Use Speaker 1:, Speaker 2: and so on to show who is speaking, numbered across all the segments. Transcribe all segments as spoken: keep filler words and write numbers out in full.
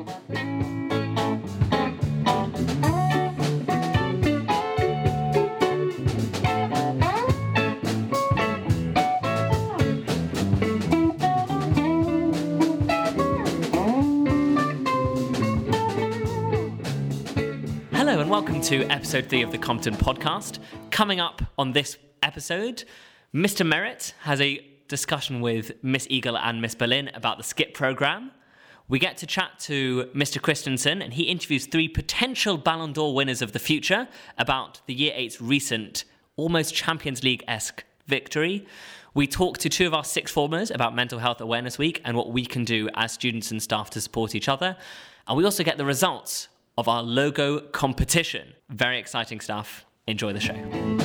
Speaker 1: Hello and welcome to episode three of the Compton podcast. Coming up on this episode, Mister Merritt has a discussion with Miss Eagle and Miss Berlin about the SKIP programme. We get to chat to Mister Christensen and he interviews three potential Ballon d'Or winners of the future about the Year eight's recent, almost Champions League-esque victory. We talk to two of our sixth formers about Mental Health Awareness Week and what we can do as students and staff to support each other. And we also get the results of our logo competition. Very exciting stuff. Enjoy the show.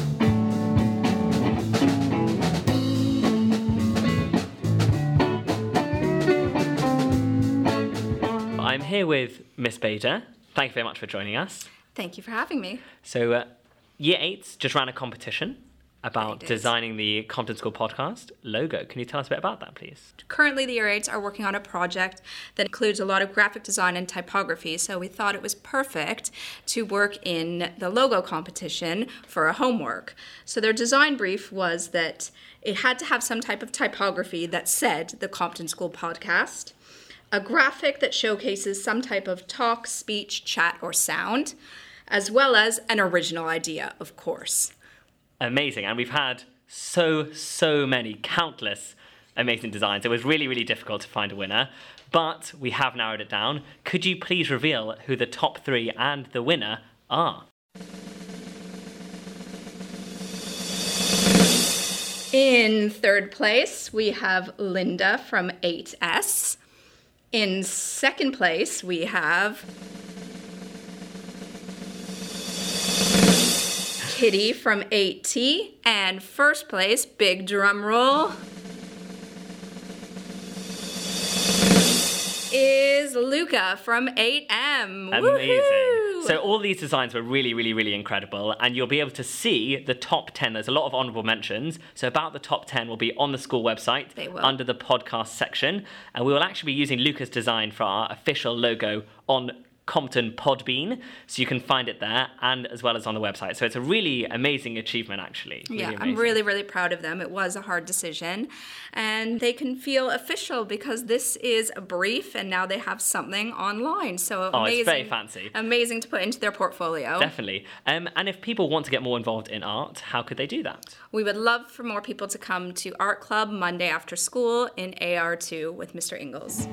Speaker 1: I'm here with Miss Bader. Thank you very much for joining us.
Speaker 2: Thank you for having me.
Speaker 1: So, uh, Year eights just ran a competition about designing the Compton School podcast logo. Can you tell us a bit about that, please?
Speaker 2: Currently, the Year eights are working on a project that includes a lot of graphic design and typography, so we thought it was perfect to work in the logo competition for a homework. So their design brief was that it had to have some type of typography that said the Compton School podcast, a graphic that showcases some type of talk, speech, chat, or sound, as well as an original idea, of course.
Speaker 1: Amazing. And we've had so, so many, countless amazing designs. It was really, really difficult to find a winner, but we have narrowed it down. Could you please reveal who the top three and the winner are?
Speaker 2: In third place, we have Linda from eight S. In second place, we have Kitty from eight T, and first place, big drum roll, is Luca from eight M.
Speaker 1: Amazing.
Speaker 2: Woo-hoo!
Speaker 1: So all these designs were really, really, really incredible, and you'll be able to see the top ten. There's a lot of honourable mentions, so about the top ten will be on the school website
Speaker 2: They will.
Speaker 1: under the podcast section, and we will actually be using Luca's design for our official logo on Compton Podbean, so you can find it there and as well as on the website. So it's a really amazing achievement, actually. Really
Speaker 2: yeah,
Speaker 1: amazing.
Speaker 2: I'm really, really proud of them. It was a hard decision, and they can feel official because this is a brief, and now they have something online. So
Speaker 1: oh,
Speaker 2: amazing,
Speaker 1: it's very fancy.
Speaker 2: Amazing to put into their portfolio.
Speaker 1: Definitely. Um, and if people want to get more involved in art, how could they do that?
Speaker 2: We would love for more people to come to Art Club Monday after school in A R two with Mister Ingalls.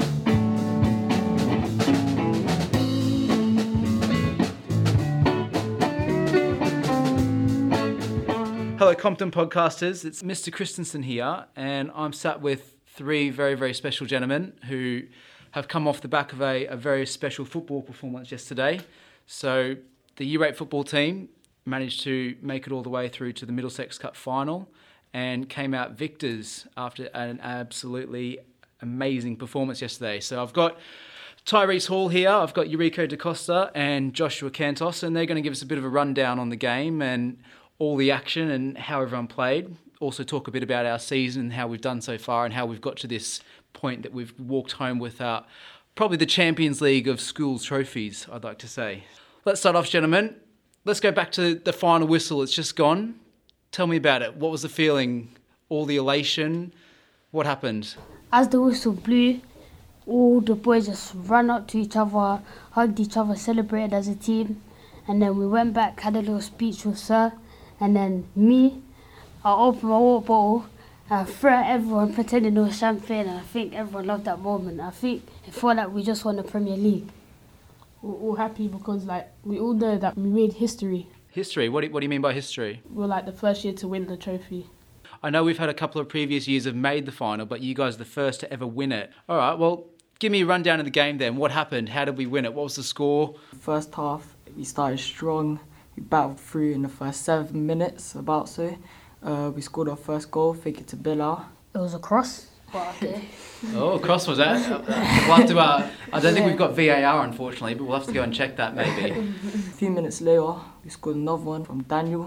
Speaker 3: Hello, Compton podcasters. It's Mister Christensen here, and I'm sat with three very, very special gentlemen who have come off the back of a, a very special football performance yesterday. So the Year eight football team managed to make it all the way through to the Middlesex Cup final and came out victors after an absolutely amazing performance yesterday. So I've got Tyrese Hall here, I've got Eureka DaCosta and Joshua Cantos, and they're going to give us a bit of a rundown on the game and all the action and how everyone played. Also talk a bit about our season and how we've done so far and how we've got to this point that we've walked home with our, probably the Champions League of school trophies, I'd like to say. Let's start off, gentlemen. Let's go back to the final whistle. It's just gone. Tell me about it. What was the feeling? All the elation? What happened?
Speaker 4: As the whistle blew, all the boys just ran up to each other, hugged each other, celebrated as a team. And then we went back, had a little speech with Sir. And then me, I opened my water bottle and I threw at everyone pretending it was champagne, and I think everyone loved that moment. I think it felt like we just won the Premier League.
Speaker 5: We're all happy because like we all know that we made history.
Speaker 3: History? What do, what do you mean by history?
Speaker 5: We're like the first year to win the trophy.
Speaker 3: I know we've had a couple of previous years have made the final, but you guys are the first to ever win it. All right, well, give me a rundown of the game then. What happened? How did we win it? What was the score?
Speaker 6: First half, we started strong. We battled through in the first seven minutes, about so. Uh, we scored our first goal, fake it to Bilal.
Speaker 4: It was a cross. But okay.
Speaker 3: Oh, cross was that? We'll have to, uh, I don't think we've got V A R, unfortunately, but we'll have to go and check that maybe.
Speaker 6: A few minutes later, we scored another one from Daniel.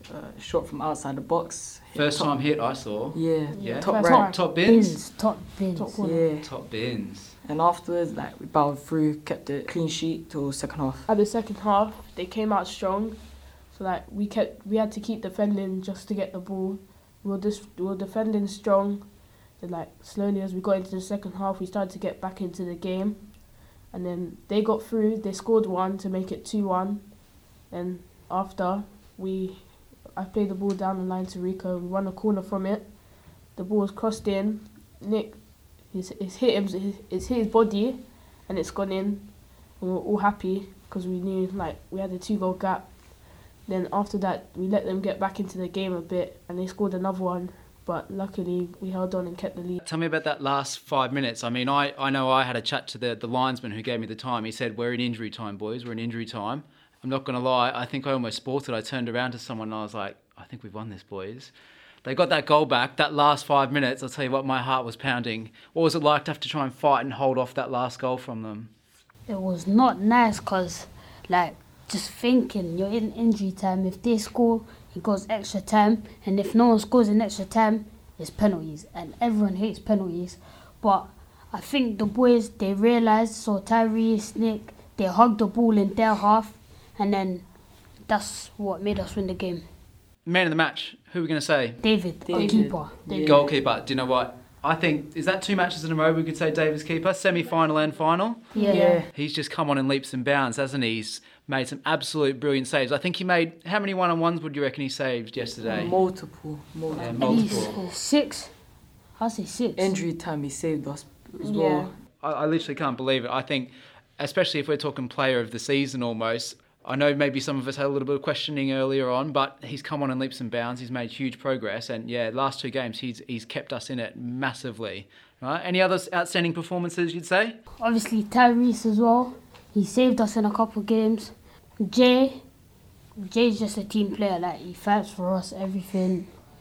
Speaker 6: uh, shot from outside the box. hit
Speaker 3: First
Speaker 6: top-
Speaker 3: time hit I saw.
Speaker 6: Yeah,
Speaker 3: Yeah.
Speaker 6: top
Speaker 5: First
Speaker 6: right.
Speaker 3: Top, top bins.
Speaker 4: Bins, top bins.
Speaker 5: Top corner.
Speaker 6: Yeah,
Speaker 3: Top bins.
Speaker 6: and afterwards, like we battled through, kept it clean sheet till second half.
Speaker 5: At the second half, they came out strong, so like we kept, we had to keep defending just to get the ball. We were just, we were defending strong. Then like slowly as we got into the second half, we started to get back into the game, and then they got through. They scored one to make it two one, and after we, I played the ball down the line to Rico. We won a corner from it. The ball was crossed in. Nick, it's, it's hit him. It's hit his body, and it's gone in. And we were all happy because we knew like we had a two goal gap. Then after that, we let them get back into the game a bit, and they scored another one. But luckily, we held on and kept the lead.
Speaker 3: Tell me about that last five minutes. I mean, I, I know I had a chat to the, the linesman who gave me the time. He said, we're in injury time, boys. We're in injury time. I'm not going to lie. I think I almost sported. I turned around to someone and I was like, I think we've won this, boys. They got that goal back. That last five minutes, I'll tell you what, my heart was pounding. What was it like to have to try and fight and hold off that last goal from them?
Speaker 4: It was not nice because, like, just thinking you're in injury time. If they score, it goes extra time. And if no one scores in extra time, it's penalties. And everyone hates penalties. But I think the boys, they realised, so Tyrese, Nick, they hugged the ball in their half. And then that's what made us win the game.
Speaker 3: Man of the match, who are we going to say?
Speaker 4: David, our
Speaker 6: David.
Speaker 4: keeper.
Speaker 6: Yeah.
Speaker 3: Goalkeeper. Do you know what? I think, is that two matches in a row we could say David's keeper? Semi-final and final?
Speaker 4: Yeah.
Speaker 6: Yeah.
Speaker 3: He's just come on in leaps and bounds, hasn't he? He's made some absolute brilliant saves. I think he made, how many one-on-ones would you reckon he saved yesterday?
Speaker 6: Multiple, multiple.
Speaker 3: Yeah,
Speaker 4: At
Speaker 3: multiple.
Speaker 4: least six. I'll say six.
Speaker 6: Injury time, he saved us as
Speaker 5: Yeah.
Speaker 6: well.
Speaker 3: I, I literally can't believe it. I think, especially if we're talking player of the season almost, I know maybe some of us had a little bit of questioning earlier on, but he's come on in leaps and bounds. He's made huge progress. And yeah, last two games, he's he's kept us in it massively. Right? Any other outstanding performances you'd say?
Speaker 4: Obviously Tyrese as well. He saved us in a couple of games. Jay, Jay's just a team player. Like, he fights for us, everything.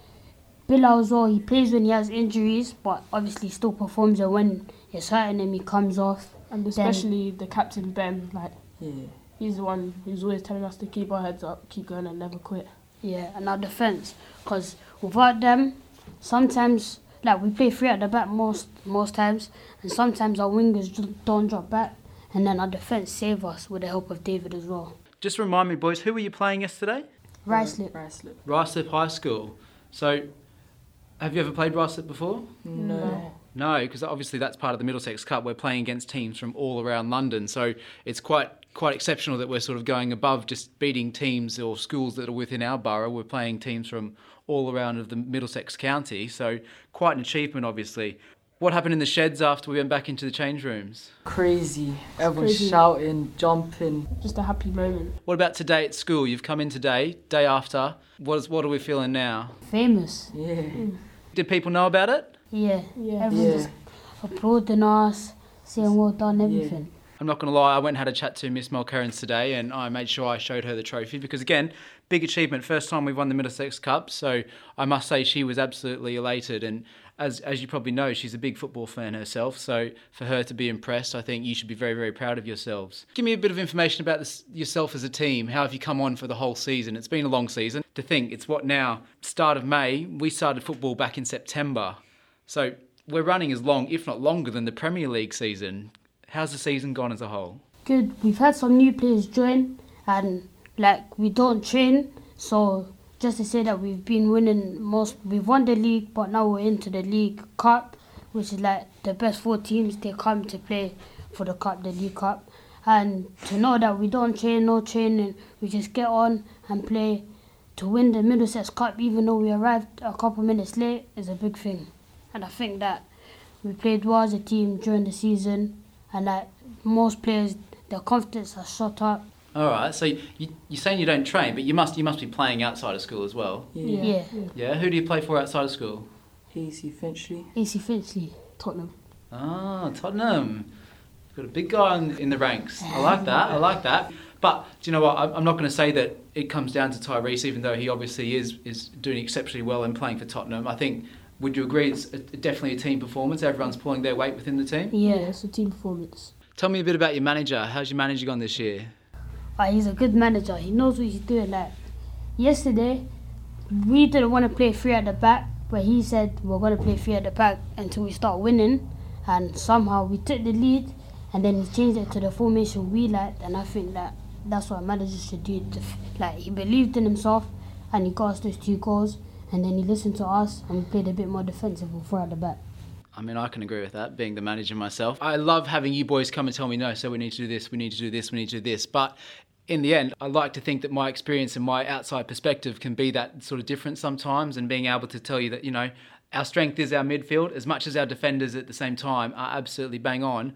Speaker 4: Bilal as well. He plays when he has injuries, but obviously still performs. And when it's hurting him, he comes off.
Speaker 5: And especially the captain Ben, like
Speaker 6: Yeah.
Speaker 5: he's the one who's always telling us to keep our heads up, keep going, and never quit.
Speaker 4: Yeah, and our defence, because without them, sometimes like we play three at the back most most times, and sometimes our wingers just don't drop back, and then our defence save us with the help of David as well.
Speaker 3: Just remind me, boys, who were you playing yesterday?
Speaker 4: Ricelip.
Speaker 6: Ricelip.
Speaker 3: Ricelip High School. So, have you ever played Ricelip before?
Speaker 6: No.
Speaker 3: No, because obviously that's part of the Middlesex Cup. We're playing against teams from all around London, so it's quite quite exceptional that we're sort of going above just beating teams or schools that are within our borough. We're playing teams from all around of the Middlesex County, so quite an achievement, obviously. What happened in the sheds after we went back into the change rooms?
Speaker 6: Crazy. Everyone
Speaker 5: Crazy.
Speaker 6: shouting, jumping.
Speaker 5: Just a happy moment.
Speaker 3: What about today at school? You've come in today, day after. What is what are we feeling now?
Speaker 4: Famous.
Speaker 6: Yeah.
Speaker 3: Did people know about it?
Speaker 4: Yeah.
Speaker 5: Yeah.
Speaker 4: Everyone
Speaker 6: Yeah.
Speaker 4: just applauding us, saying well done, everything.
Speaker 3: I'm not going to lie, I went and had a chat to Miss Mulkerrins today and I made sure I showed her the trophy because, again, big achievement. First time we've won the Middlesex Cup, so I must say she was absolutely elated. And as as you probably know, she's a big football fan herself, so for her to be impressed, I think you should be very, very proud of yourselves. Give me a bit of information about this, yourself as a team. How have you come on for the whole season? It's been a long season. To think, it's what now? Start of May. We started football back in September. So we're running as long, if not longer, than the Premier League season. How's the season gone as a whole?
Speaker 4: Good. We've had some new players join, and like we don't train, so just to say that we've been winning most. We've won the league, but now we're into the League Cup, which is like the best four teams. They come to play for the cup, the League Cup, and to know that we don't train, no training, we just get on and play to win the Middlesex Cup, even though we arrived a couple minutes late, is a big thing. And I think that we played well as a team during the season. And like most players, their confidence has shot up.
Speaker 3: All right, so you, you're saying you don't train, but you must you must be playing outside of school as well.
Speaker 6: Yeah.
Speaker 4: Yeah.
Speaker 3: Yeah, who do you play for outside of school?
Speaker 6: A C Finchley.
Speaker 4: A C Finchley.
Speaker 5: Tottenham.
Speaker 3: Ah, Tottenham. You've got a big guy in, in the ranks. I like that, I like that. But do you know what, I'm I'm not going to say that it comes down to Tyrese, even though he obviously is, is doing exceptionally well and playing for Tottenham. I think, would you agree it's a, definitely a team performance? Everyone's pulling their weight within the team?
Speaker 4: Yeah.
Speaker 5: it's a team performance.
Speaker 3: Tell me a bit about your manager. How's your manager gone this year?
Speaker 4: Uh, he's a good manager. He knows what he's doing. Like yesterday, we didn't want to play three at the back, but he said we're going to play three at the back until we start winning. And somehow we took the lead, and then he changed it to the formation we liked. And I think that that's what a manager should do. Like, he believed in himself, and he got us those two goals. And then he listened to us, and we played a bit more defensive with four at the back.
Speaker 3: I mean, I can agree with that, being the manager myself. I love having you boys come and tell me, no, so we need to do this, we need to do this, we need to do this. But in the end, I like to think that my experience and my outside perspective can be that sort of difference sometimes, and being able to tell you that, you know, our strength is our midfield, as much as our defenders at the same time are absolutely bang on.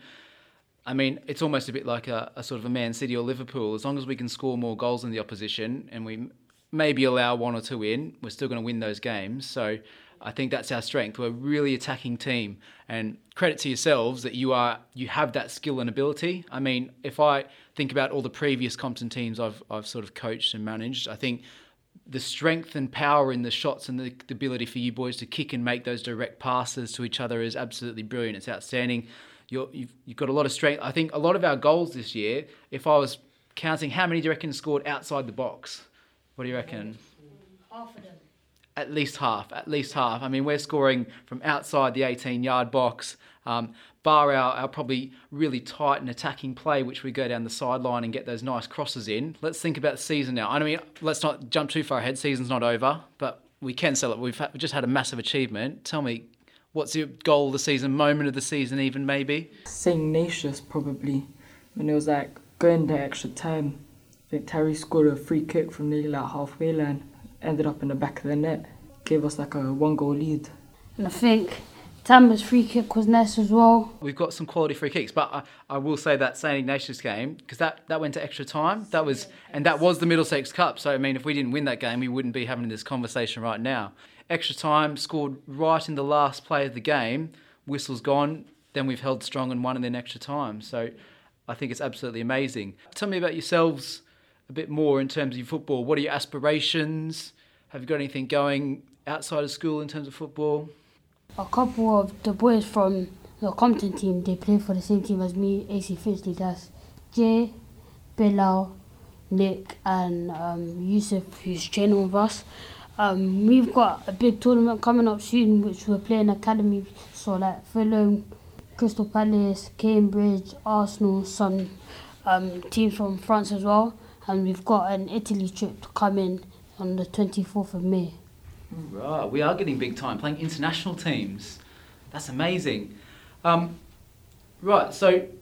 Speaker 3: I mean, it's almost a bit like a, a sort of a Man City or Liverpool. As long as we can score more goals than the opposition and we maybe allow one or two in, we're still going to win those games. So I think that's our strength. We're a really attacking team, and credit to yourselves that you are you have that skill and ability. I mean, if I think about all the previous Compton teams I've I've sort of coached and managed, I think the strength and power in the shots and the, the ability for you boys to kick and make those direct passes to each other is absolutely brilliant. It's outstanding. You're, you've, you've got a lot of strength. I think a lot of our goals this year, if I was counting, how many do you reckon scored outside the box? What do you reckon?
Speaker 4: Half of them.
Speaker 3: At least half, at least half. I mean, we're scoring from outside the eighteen-yard box, um, bar our, our probably really tight and attacking play, which we go down the sideline and get those nice crosses in. Let's think about the season now. I mean, let's not jump too far ahead. Season's not over, but we can sell it. We've, had, we've just had a massive achievement. Tell me, what's your goal of the season, moment of the season even, maybe?
Speaker 6: Saint Ignatius, probably, when it was like going the extra time. I think Terry scored a free kick from nearly like halfway line, ended up in the back of the net, gave us like a one goal lead.
Speaker 4: And I think Tamba's free kick was nice as well.
Speaker 3: We've got some quality free kicks, but I, I will say that Saint Ignatius game, because that, that went to extra time, that was and that was the Middlesex Cup. So I mean, if we didn't win that game, we wouldn't be having this conversation right now. Extra time, scored right in the last play of the game, whistle's gone, then we've held strong and won in an extra time. So I think it's absolutely amazing. Tell me about yourselves a bit more in terms of your football. What are your aspirations? Have you got anything going outside of school in terms of football?
Speaker 4: A couple of the boys from the Compton team, they play for the same team as me, A C Finchley. That's Jay, Bilal, Nick and um, Yusuf, who's training with us. Um, we've got a big tournament coming up soon, which we're playing academy. So like Fulham, Crystal Palace, Cambridge, Arsenal, some um, teams from France as well. And we've got an Italy trip to come in on the twenty-fourth of May.
Speaker 3: Right, we are getting big time, playing international teams. That's amazing. Um, right, so a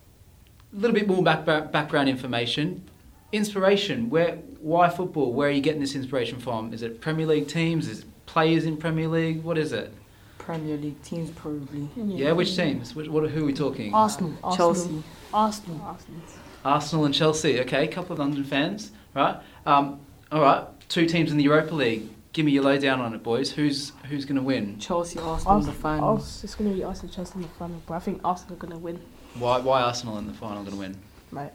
Speaker 3: little bit more back, back, background information. Inspiration, where, why football? Where are you getting this inspiration from? Is it Premier League teams? Is it players in Premier League? What is it?
Speaker 6: Premier League teams, probably.
Speaker 3: Yeah, which teams? Which, what, who are we talking?
Speaker 4: Arsenal.
Speaker 6: Chelsea.
Speaker 4: Arsenal.
Speaker 5: Arsenal.
Speaker 3: Arsenal and Chelsea. Okay, a couple of London fans, right? Um, all right, two teams in the Europa League. Give me your lowdown on it, boys. Who's who's going to win?
Speaker 6: Chelsea, Arsenal in the finals.
Speaker 5: Ars- it's going to be Arsenal, Chelsea in the final, but I think Arsenal are going to win.
Speaker 3: Why why Arsenal in the final going to win?
Speaker 5: Right.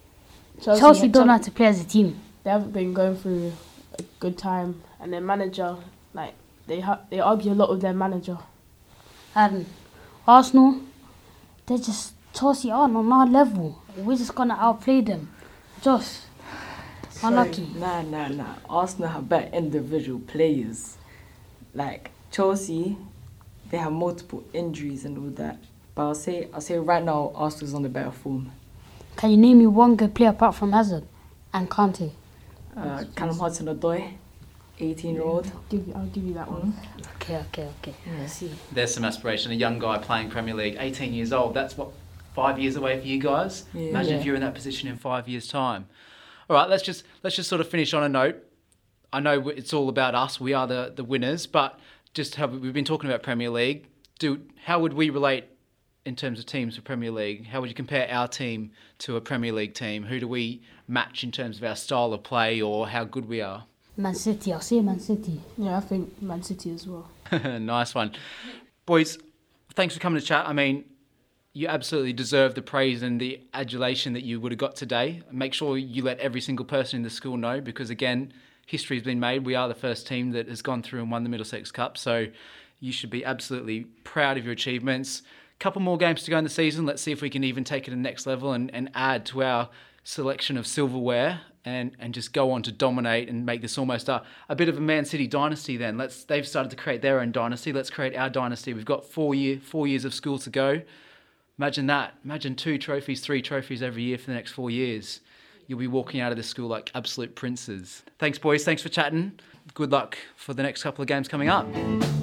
Speaker 4: Chelsea don't know how to play as a team.
Speaker 5: They haven't been going through a good time, and their manager, like they ha- they argue a lot with their manager.
Speaker 4: And Arsenal, they're just, Chelsea aren't on our level. We're just going to outplay them. Just unlucky.
Speaker 6: Nah, nah, nah. Arsenal have better individual players. Like Chelsea, they have multiple injuries and all that. But I'll say, I'll say right now, Arsenal's on the better form.
Speaker 4: Can you name me one good player apart from Hazard and Kante?
Speaker 6: Uh, Callum Hudson-Odoi, eighteen-year-old.
Speaker 5: I'll give you, I'll give you that one.
Speaker 4: Okay, okay, okay.
Speaker 6: Yeah.
Speaker 4: Let's see.
Speaker 3: There's some aspiration. A young guy playing Premier League, eighteen years old. That's what, five years away for you guys?
Speaker 6: Yeah.
Speaker 3: Imagine
Speaker 6: Yeah.
Speaker 3: if you're in that position in five years' time. All right, let's just let's just sort of finish on a note. I know it's all about us. We are the, the winners, but just have we've been talking about Premier League. Do how would we relate in terms of teams for Premier League? How would you compare our team to a Premier League team? Who do we match in terms of our style of play or how good we are?
Speaker 4: Man City, I'll say Man City.
Speaker 5: Yeah, I think Man City as well.
Speaker 3: Nice one. Boys, thanks for coming to chat. I mean, you absolutely deserve the praise and the adulation that you would have got today. Make sure you let every single person in the school know because, again, history has been made. We are the first team that has gone through and won the Middlesex Cup, so you should be absolutely proud of your achievements. Couple more games to go in the season. Let's see if we can even take it to the next level and, and add to our selection of silverware and, and just go on to dominate and make this almost a, a bit of a Man City dynasty then. Let's They've started to create their own dynasty. Let's create our dynasty. We've got four year four years of school to go. Imagine that. Imagine two trophies, three trophies every year for the next four years. You'll be walking out of this school like absolute princes. Thanks, boys. Thanks for chatting. Good luck for the next couple of games coming up.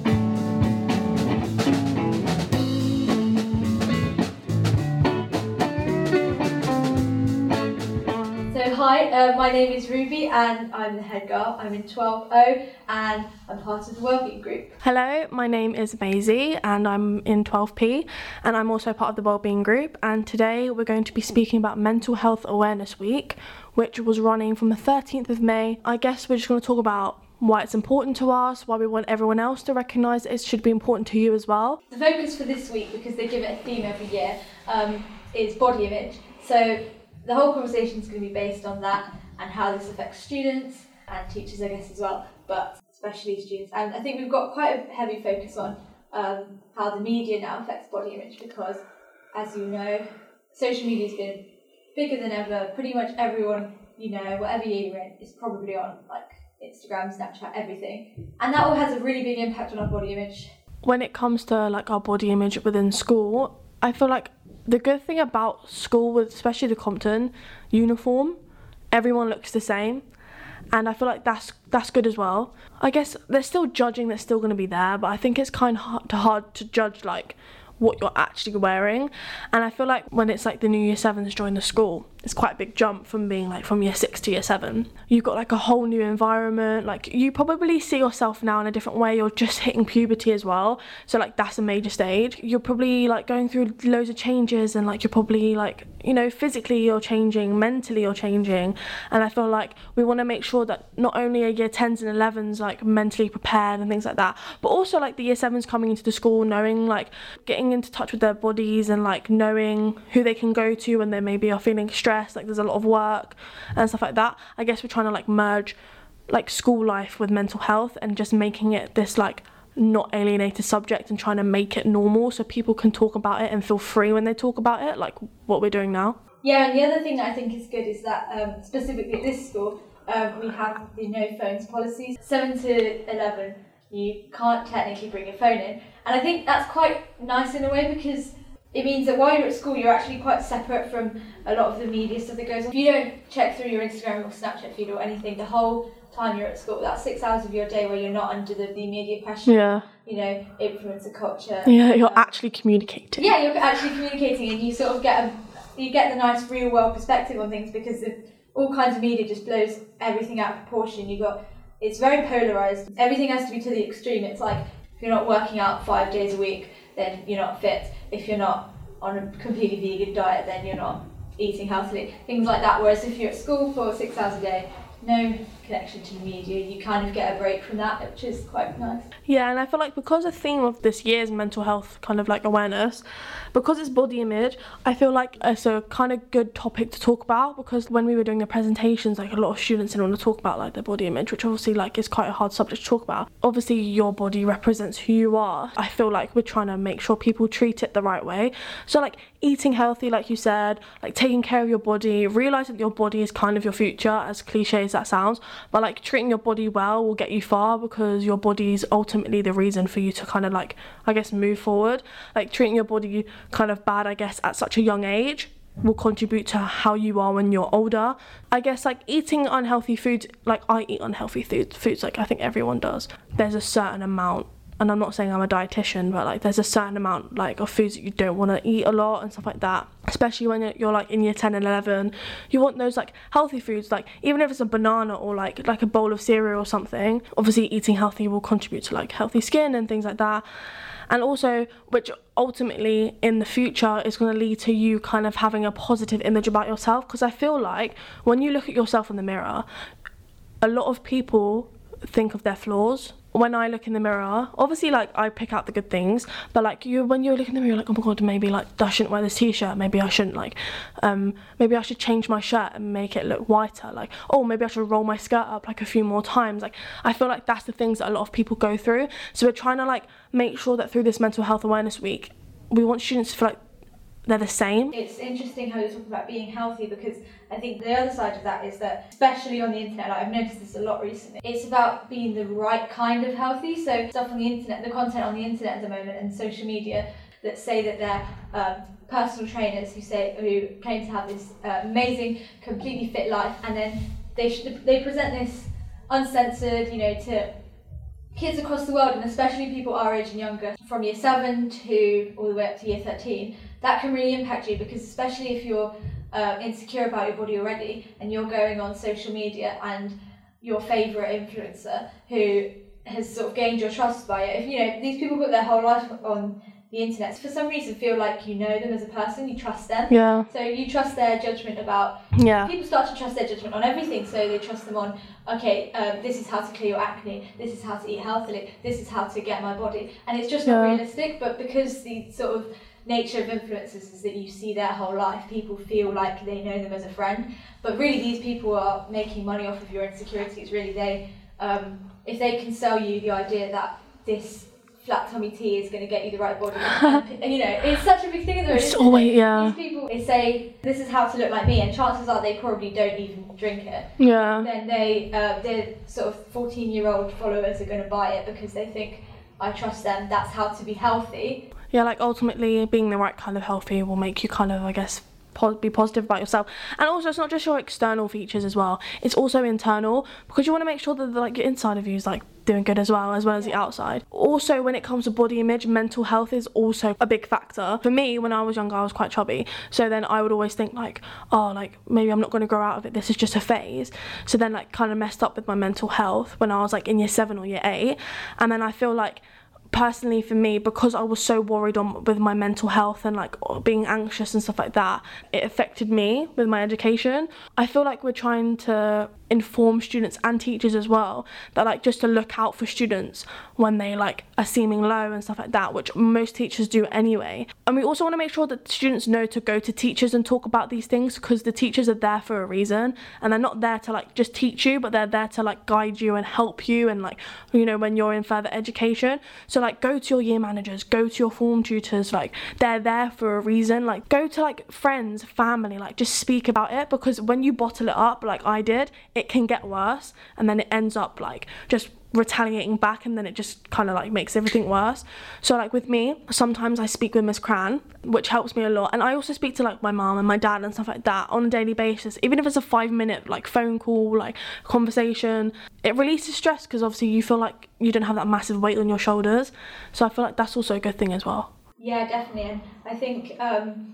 Speaker 7: Hi, uh, my name is Ruby and I'm the head girl. I'm in twelve O and I'm part of the Wellbeing group.
Speaker 8: Hello, my name is Maisie and I'm in twelve P and I'm also part of the Wellbeing group, and today we're going to be speaking about Mental Health Awareness Week, which was running from the thirteenth of May. I guess we're just going to talk about why it's important to us, why we want everyone else to recognise it should be important to you as well.
Speaker 7: The focus for this week, because they give it a theme every year, um, is body image. So the whole conversation is going to be based on that and how this affects students and teachers, I guess, as well, but especially students. And I think we've got quite a heavy focus on um, how the media now affects body image because, as you know, social media's been bigger than ever. Pretty much everyone, you know, whatever year you're in, is probably on like Instagram, Snapchat, everything. And that all has a really big impact on our body image.
Speaker 8: When it comes to like our body image within school, I feel like the good thing about school, especially the Compton uniform, everyone looks the same, and I feel like that's that's good as well. I guess there's still judging that's still going to be there, but I think it's kind of hard to, hard to judge like what you're actually wearing. And I feel like when it's like the new year sevens join the school, it's quite a big jump from being like from year six to year seven. You've got like a whole new environment, like you probably see yourself now in a different way. You're just hitting puberty as well, so like that's a major stage. You're probably like going through loads of changes, and like you're probably like, you know, physically you're changing, mentally you're changing, and I feel like we want to make sure that not only are year tens and elevens like mentally prepared and things like that, but also like the year sevens coming into the school knowing, like getting into touch with their bodies and like knowing who they can go to when they maybe are feeling stressed, like there's a lot of work and stuff like that. I guess we're trying to like merge like school life with mental health and just making it this like not alienated subject and trying to make it normal so people can talk about it and feel free when they talk about it, like what we're doing now.
Speaker 7: Yeah, and the other thing that I think is good is that um, specifically at this school, um, we have the no phones policies. seven to eleven, you can't technically bring your phone in. And I think that's quite nice in a way because it means that while you're at school, you're actually quite separate from a lot of the media stuff that goes on. If you don't check through your Instagram or Snapchat feed or anything, the whole time you're at school, that's six hours of your day where you're not under the, the immediate pressure,
Speaker 8: yeah.
Speaker 7: you know, influencer culture.
Speaker 8: Yeah, you're
Speaker 7: um,
Speaker 8: actually communicating.
Speaker 7: Yeah, you're actually communicating, and you sort of get a, you get the nice real world perspective on things because of all kinds of media just blows everything out of proportion. You got, it's very polarized. Everything has to be to the extreme. It's like if you're not working out five days a week, then you're not fit. If you're not on a completely vegan diet, then you're not eating healthily. Things like that. Whereas if you're at school for six hours a day, no connection to the media, you kind of get a break from that, which is quite nice.
Speaker 8: Yeah, and I feel like because the theme of this year's mental health kind of like awareness, because it's body image, I feel like it's a kind of good topic to talk about, because when we were doing the presentations, like a lot of students didn't want to talk about like their body image, which obviously like is quite a hard subject to talk about. Obviously your body represents who you are. I feel like we're trying to make sure people treat it the right way. So like eating healthy, like you said, like taking care of your body, realising that your body is kind of your future, as cliche as that sounds, but like treating your body well will get you far, because your body is ultimately the reason for you to kind of like, I guess, move forward. Like treating your body kind of bad, I guess, at such a young age will contribute to how you are when you're older. I guess like eating unhealthy foods, like I eat unhealthy food, foods like I think everyone does. There's a certain amount, and I'm not saying I'm a dietitian, but like there's a certain amount like of foods that you don't want to eat a lot and stuff like that, especially when you're, you're like in year ten and eleven. You want those like healthy foods, like even if it's a banana or like like a bowl of cereal or something. Obviously eating healthy will contribute to like healthy skin and things like that, and also which ultimately in the future is going to lead to you kind of having a positive image about yourself. Because I feel like when you look at yourself in the mirror, a lot of people think of their flaws. When I look in the mirror, obviously like I pick out the good things, but like you, when you look in the mirror, you're like, oh my god, maybe like I shouldn't wear this t-shirt, maybe I shouldn't like, um, maybe I should change my shirt and make it look whiter, like, oh, maybe I should roll my skirt up like a few more times. Like I feel like that's the things that a lot of people go through. So we're trying to like make sure that through this mental health awareness week, we want students to feel like they're the same.
Speaker 7: It's interesting how you're talking about being healthy, because I think the other side of that is that, especially on the internet, like I've noticed this a lot recently, it's about being the right kind of healthy. So stuff on the internet, the content on the internet at the moment and social media that say that they're um, personal trainers who say who claim to have this uh, amazing, completely fit life, and then they should, they present this uncensored, you know, to kids across the world, and especially people our age and younger, from year seven to all the way up to year thirteen. That can really impact you, because especially if you're uh, insecure about your body already and you're going on social media and your favourite influencer who has sort of gained your trust by it, if you know these people put their whole life on the internet, for some reason feel like you know them as a person, you trust them.
Speaker 8: Yeah.
Speaker 7: So you trust their judgment about,
Speaker 8: yeah.
Speaker 7: people start to trust their judgment on everything, so they trust them on, okay, um, this is how to clear your acne, this is how to eat healthily, this is how to get my body, and it's just not
Speaker 8: yeah.
Speaker 7: realistic. But because the sort of nature of influencers is that you see their whole life, people feel like they know them as a friend, but really these people are making money off of your insecurities. Really, they um, if they can sell you the idea that this flat tummy tea is going to get you the right body, and, you know, it's such a big thing at the moment.
Speaker 8: It's always, yeah.
Speaker 7: These people, they say this is how to look like me, and chances are they probably don't even drink it.
Speaker 8: Yeah.
Speaker 7: Then they, uh, their sort of fourteen-year-old followers are going to buy it because they think, I trust them, that's how to be healthy.
Speaker 8: Yeah, like ultimately being the right kind of healthy will make you kind of, I guess, po- be positive about yourself. And also, it's not just your external features as well, it's also internal, because you want to make sure that like your inside of you is like doing good as well, as well as the outside. Also, when it comes to body image, mental health is also a big factor. For me, when I was younger, I was quite chubby, so then I would always think like, oh, like maybe I'm not going to grow out of it, this is just a phase. So then like kind of messed up with my mental health when I was like in year seven or year eight. And then I feel like personally for me, because I was so worried on with my mental health and like being anxious and stuff like that, it affected me with my education. I feel like we're trying to inform students and teachers as well that like just to look out for students when they like are seeming low and stuff like that, which most teachers do anyway. And we also want to make sure that students know to go to teachers and talk about these things, because the teachers are there for a reason, and they're not there to like just teach you, but they're there to like guide you and help you, and like, you know, when you're in further education. So like go to your year managers, go to your form tutors, like they're there for a reason. Like go to like friends, family, like just speak about it, because when you bottle it up like I did, it can get worse, and then it ends up like just retaliating back, and then it just kind of like makes everything worse. So like with me, sometimes I speak with Miss Cran, which helps me a lot, and I also speak to like my mum and my dad and stuff like that on a daily basis, even if it's a five minute like phone call, like conversation. It releases stress, because obviously you feel like you don't have that massive weight on your shoulders, so I feel like that's also a good thing as well.
Speaker 7: Yeah, definitely. And I think um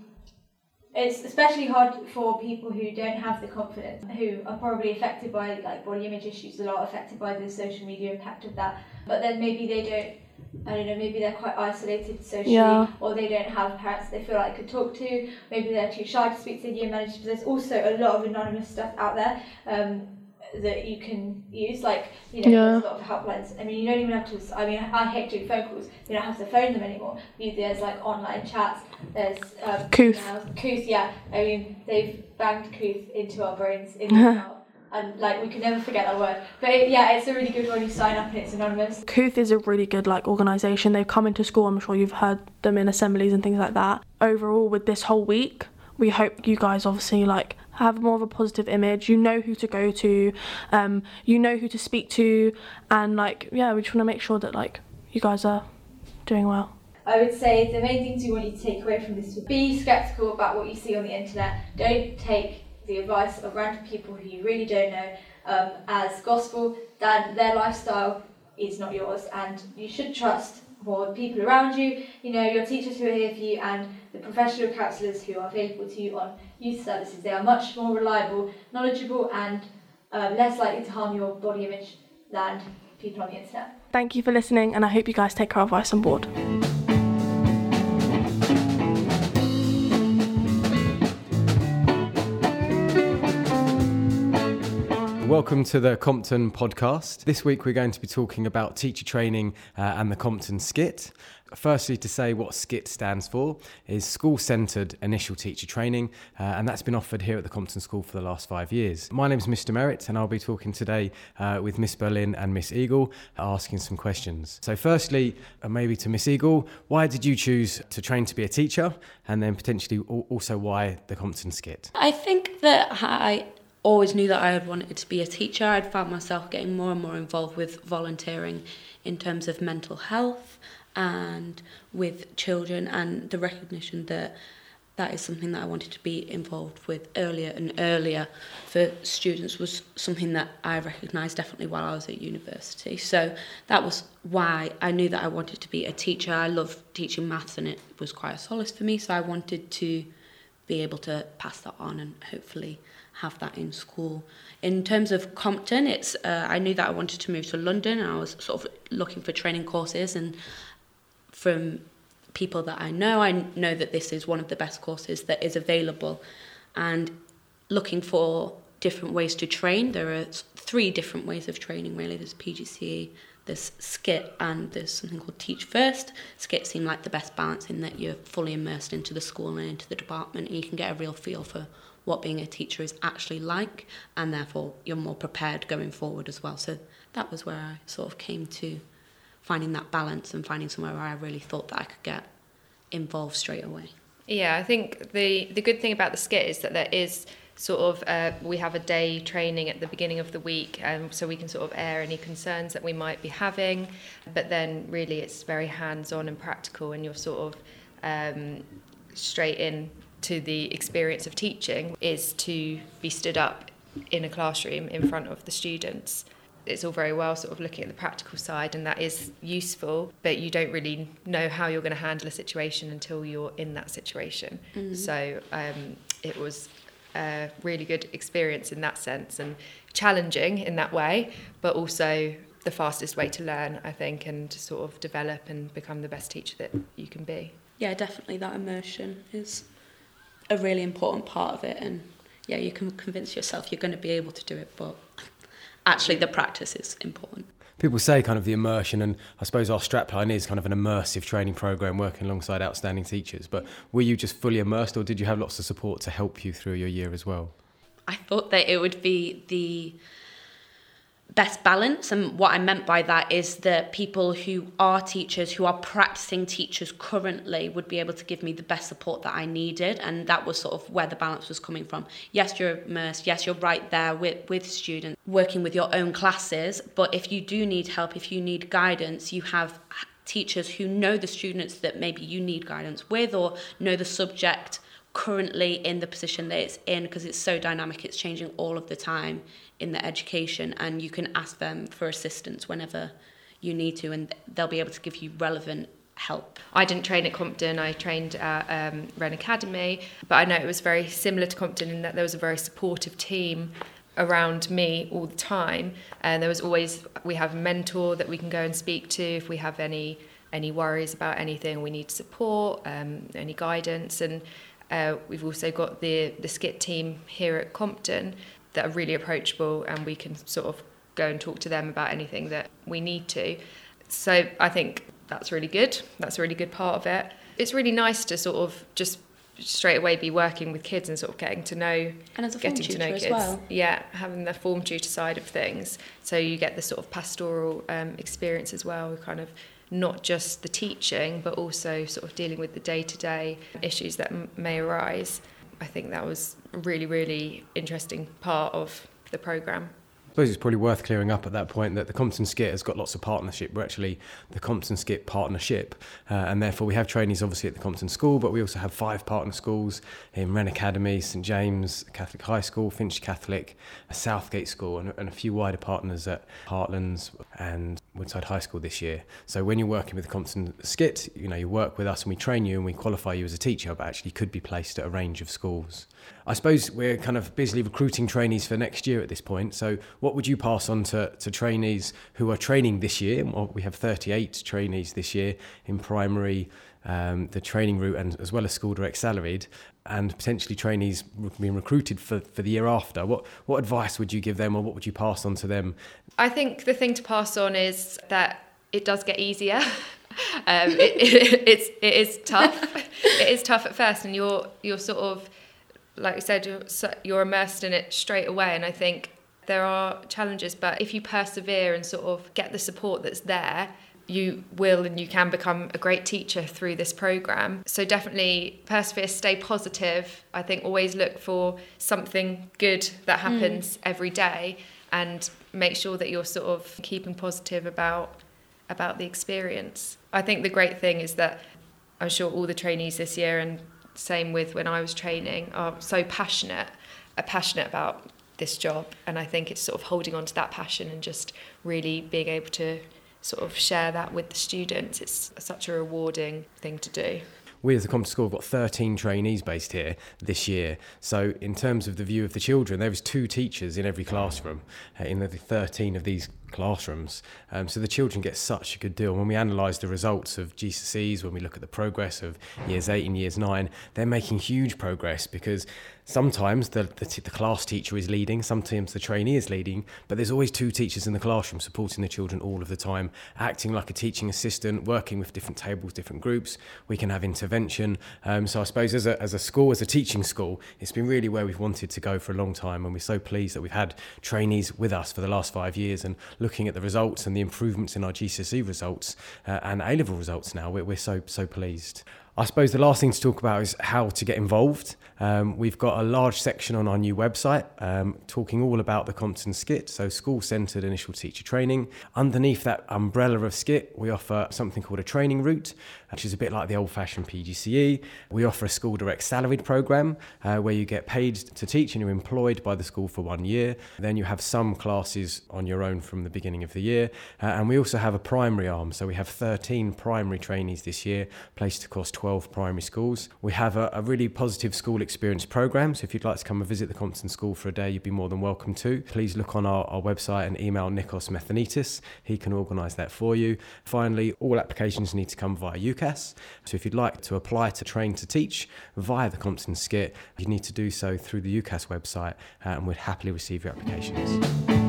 Speaker 7: it's especially hard for people who don't have the confidence, who are probably affected by like body image issues a lot, affected by the social media impact of that. But then maybe they don't, I don't know, maybe they're quite isolated socially,
Speaker 8: yeah.
Speaker 7: or they don't have parents they feel like could talk to. Maybe they're too shy to speak to their year managers. But there's also a lot of anonymous stuff out there um, that you can use, like, you know,
Speaker 8: yeah.
Speaker 7: there's a lot of helplines. I mean, you don't even have to, I mean, I hate doing phone calls, you don't have to phone them anymore. You, there's like online chats, there's um,
Speaker 8: Kooth.
Speaker 7: emails. Kooth, yeah, I mean, they've banged Kooth into our brains in the and like we can never forget that word. But it, yeah, it's a really good one. You sign up and it's anonymous.
Speaker 8: Kooth is a really good like organisation. They've come into school, I'm sure you've heard them in assemblies and things like that. Overall, with this whole week, we hope you guys obviously like have more of a positive image. You know who to go to, um, you know who to speak to, and like, yeah, we just want to make sure that like you guys are doing well.
Speaker 7: I would say the main things we want you to take away from this would be sceptical about what you see on the internet. Don't take the advice of random people who you really don't know um, as gospel. That their lifestyle is not yours, and you should trust more people around you, you know, your teachers who are here for you, and the professional counsellors who are available to you on youth services. They are much more reliable, knowledgeable, and uh, less likely to harm your body image than people on the internet.
Speaker 8: Thank you for listening, and I hope you guys take our advice on board.
Speaker 9: Welcome to the Compton podcast. This week we're going to be talking about teacher training uh, and the Compton skit. Firstly, to say what SCIT stands for is School-Centred Initial Teacher Training, uh, and that's been offered here at the Compton School for the last five years. My name's Mister Merritt, and I'll be talking today uh, with Miss Berlin and Miss Eagle, asking some questions. So firstly, uh, maybe to Miss Eagle, why did you choose to train to be a teacher, and then potentially also why the Compton SCIT?
Speaker 10: I think that I always knew that I had wanted to be a teacher. I'd found myself getting more and more involved with volunteering in terms of mental health and with children, and the recognition that that is something that I wanted to be involved with earlier and earlier for students was something that I recognised definitely while I was at university. So that was why I knew that I wanted to be a teacher. I love teaching maths and it was quite a solace for me, so I wanted to be able to pass that on and hopefully have that in school. In terms of Compton, it's uh, I knew that I wanted to move to London, and I was sort of looking for training courses, and from people that I know, I know that this is one of the best courses that is available, and looking for different ways to train. There are three different ways of training really. There's P G C E, there's SCIT, and there's something called Teach First. SCIT seemed like the best balance in that you're fully immersed into the school and into the department, and you can get a real feel for what being a teacher is actually like, and therefore you're more prepared going forward as well. So that was where I sort of came to finding that balance and finding somewhere where I really thought that I could get involved straight away.
Speaker 11: Yeah, I think the, the good thing about the SCIT is that there is sort of, uh, we have a day training at the beginning of the week, um, so we can sort of air any concerns that we might be having, but then really it's very hands-on and practical, and you're sort of um, straight in to the experience of teaching is to be stood up in a classroom in front of the students. It's all very well sort of looking at the practical side, and that is useful, but you don't really know how you're going to handle a situation until you're in that situation. Mm-hmm. So um, it was a really good experience in that sense, and challenging in that way, but also the fastest way to learn, I think, and to sort of develop and become the best teacher that you can be.
Speaker 10: Yeah, definitely that immersion is a really important part of it, and yeah, you can convince yourself you're going to be able to do it, but actually the practice is important.
Speaker 9: People say kind of the immersion, and I suppose our strapline is kind of an immersive training program working alongside outstanding teachers, but were you just fully immersed, or did you have lots of support to help you through your year as well?
Speaker 10: I thought that it would be the best balance, and what I meant by that is that people who are teachers, who are practicing teachers currently, would be able to give me the best support that I needed, and that was sort of where the balance was coming from. Yes, you're immersed, yes, you're right there with, with students, working with your own classes, but if you do need help, if you need guidance, you have teachers who know the students that maybe you need guidance with, or know the subject currently in the position that it's in, because it's so dynamic, it's changing all of the time in the education, and you can ask them for assistance whenever you need to, and they'll be able to give you relevant help.
Speaker 11: I didn't train at Compton, I trained at um, Wren Academy, but I know it was very similar to Compton in that there was a very supportive team around me all the time, and there was always, we have a mentor that we can go and speak to if we have any any worries about anything, we need support, um, any guidance, and uh, we've also got the, the SCIT team here at Compton that are really approachable, and we can sort of go and talk to them about anything that we need to. So I think that's really good. That's a really good part of it. It's really nice to sort of just straight away be working with kids and sort of getting to know,
Speaker 10: and as a form
Speaker 11: getting
Speaker 10: tutor
Speaker 11: to know
Speaker 10: as
Speaker 11: kids.
Speaker 10: Well.
Speaker 11: Yeah, having the form tutor side of things. So you get the sort of pastoral um, experience as well, kind of not just the teaching, but also sort of dealing with the day-to-day issues that m- may arise. I think that was a really, really interesting part of the programme.
Speaker 9: I suppose it's probably worth clearing up at that point that the Compton SCIT has got lots of partnership. We're actually the Compton SCIT partnership, uh, and therefore we have trainees obviously at the Compton School, but we also have five partner schools in Wren Academy, St James Catholic High School, Finch Catholic, Southgate School, and, and a few wider partners at Heartlands and Woodside High School this year. So when you're working with the Compton SCIT, you know, you work with us and we train you and we qualify you as a teacher, but actually could be placed at a range of schools. I suppose we're kind of busily recruiting trainees for next year at this point. So what would you pass on to, to trainees who are training this year? Well, we have thirty-eight trainees this year in primary, um, the training route, and as well as school direct salaried, and potentially trainees being recruited for, for the year after. What what advice would you give them, or what would you pass on to them?
Speaker 11: I think the thing to pass on is that it does get easier. um, it, it, it's it is tough. It is tough at first, and you're you're sort of, like I said, you're you're immersed in it straight away. And I think there are challenges, but if you persevere and sort of get the support that's there, you will and you can become a great teacher through this programme. So definitely persevere, stay positive. I think always look for something good that happens mm. every day, and make sure that you're sort of keeping positive about about the experience. I think the great thing is that I'm sure all the trainees this year, and same with when I was training, are so passionate, are passionate about this job. And I think it's sort of holding on to that passion and just really being able to sort of share that with the students. It's such a rewarding thing to do.
Speaker 9: We as the Compton School have got thirteen trainees based here this year. So in terms of the view of the children, there is two teachers in every classroom, uh, in the thirteen of these classrooms. Um, so the children get such a good deal. When we analyse the results of G C S Es, when we look at the progress of years eight and years nine, they're making huge progress, because sometimes the, the, the class teacher is leading, sometimes the trainee is leading, but there's always two teachers in the classroom supporting the children all of the time, acting like a teaching assistant, working with different tables, different groups. We can have intervention. Um, so I suppose as a, as a school, as a teaching school, it's been really where we've wanted to go for a long time, and we're so pleased that we've had trainees with us for the last five years and looking at the results and the improvements in our G C S E results uh, and A-level results now. We're, we're so, so pleased. I suppose the last thing to talk about is how to get involved. Um, we've got a large section on our new website um, talking all about the Compton Skit, so school-centred initial teacher training. Underneath that umbrella of Skit, we offer something called a training route, which is a bit like the old-fashioned P G C E. We offer a school direct salaried programme uh, where you get paid to teach and you're employed by the school for one year. Then you have some classes on your own from the beginning of the year. Uh, and we also have a primary arm, so we have thirteen primary trainees this year, placed across twelve primary schools. We have a, a really positive school experience programme, so if you'd like to come and visit the Compton School for a day, you'd be more than welcome to. Please look on our, our website and email Nikos Methanitis. He can organise that for you. Finally, all applications need to come via U C A S. So if you'd like to apply to train to teach via the Compton Skit, you need to do so through the U C A S website, uh, and we'd happily receive your applications.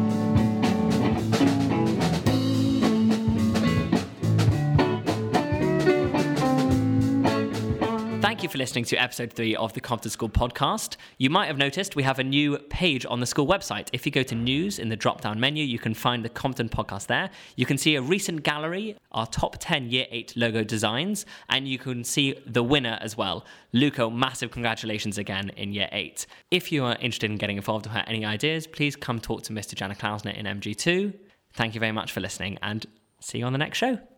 Speaker 1: Thank you for listening to episode three of the Compton School podcast. You might have noticed we have a new page on the school website. If you go to news in the drop-down menu, you can find the Compton podcast there. You can see a recent gallery, our top ten year eight logo designs, and you can see the winner as well. Luco, massive congratulations again in year eight. If you are interested in getting involved or have any ideas, please come talk to Mister Jana Klausner in M G two. Thank you very much for listening, and see you on the next show.